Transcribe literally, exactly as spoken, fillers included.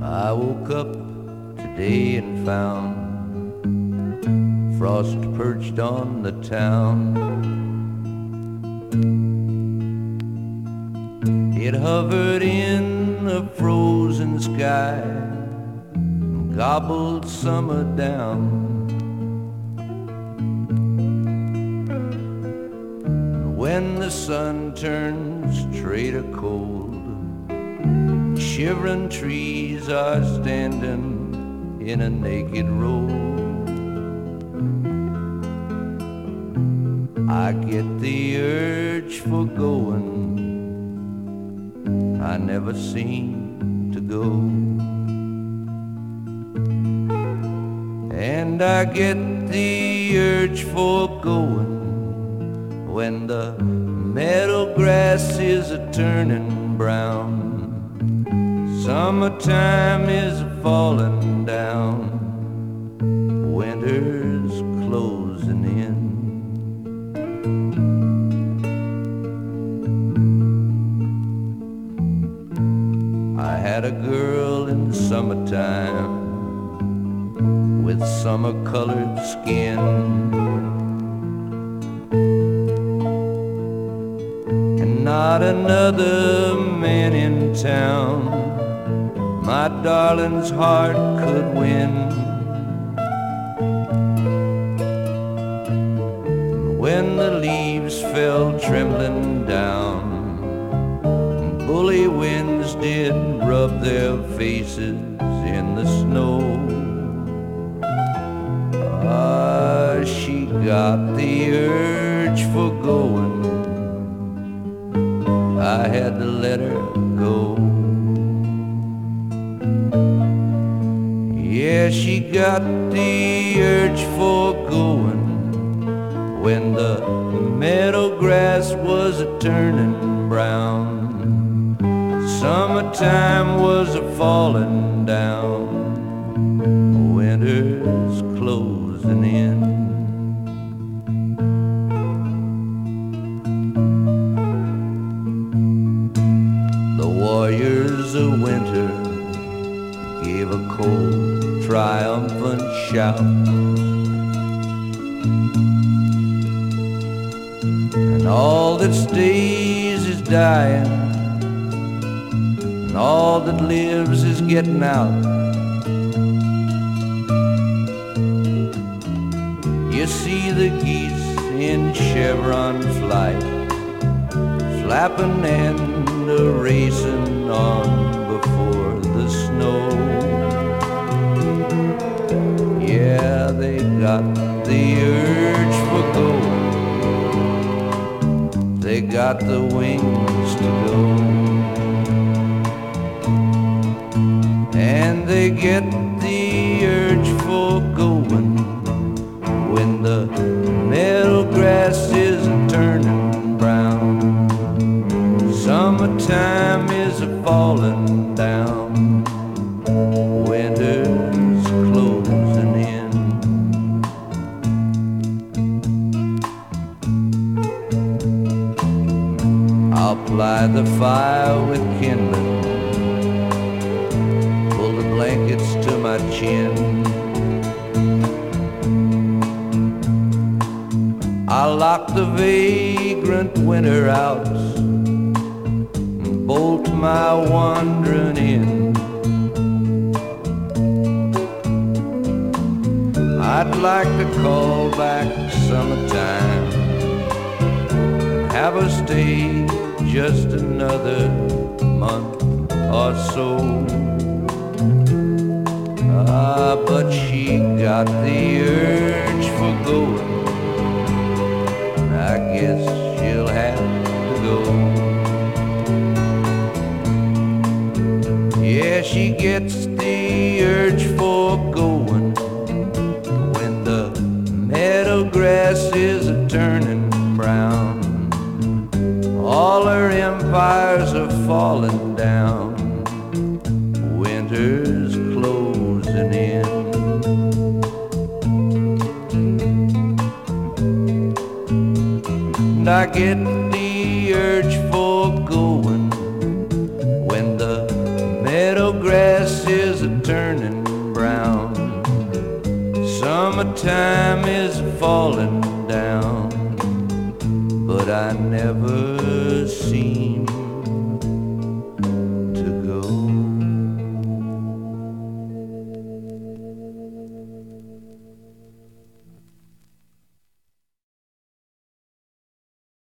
I woke up today and found frost perched on the town. It hovered in the frozen sky and gobbled summer down. When the sun turns traitor cold, shivering trees are standing in a naked row, I get the urge for going I never seem to go. And I get the urge for going when the meadow grass is a-turning brown. Summertime is a-falling down, winter's closing in. I had a girl in the summertime with summer-colored skin, and not another man in town my darling's heart could win. When the leaves fell trembling down, bully winds did rub their faces in the snow, ah, she got the urge for going. I had to let her go. Yeah, she got the urge for going when the meadow grass was a-turning brown. Summertime was a-falling down, winter's closing in. The warriors of winter gave a cold, triumphant shout, and all that stays is dying, and all that lives is getting out. You see the geese in chevron flight, flapping and a-racing on before the snow. Yeah, they got the urge for going, they got the wings to go, and they get the urge for going when the meadow grass is a-turning brown. Summertime is a-falling down, winter's closing in. I'll ply the fire with kindling, pull the blankets to my chin. I'll lock the vagrant winter out and bolt my wandering in. I'd like to call back summertime, have her stay just another month or so. Ah, but she got the urge for going, I guess she'll have to go. Yeah, she gets the urge for going when the meadow grass is a-turning brown. All her empires are falling down, winter's closing in. And I get the urge for going when the meadow grass is Summertime is falling down, but I never seem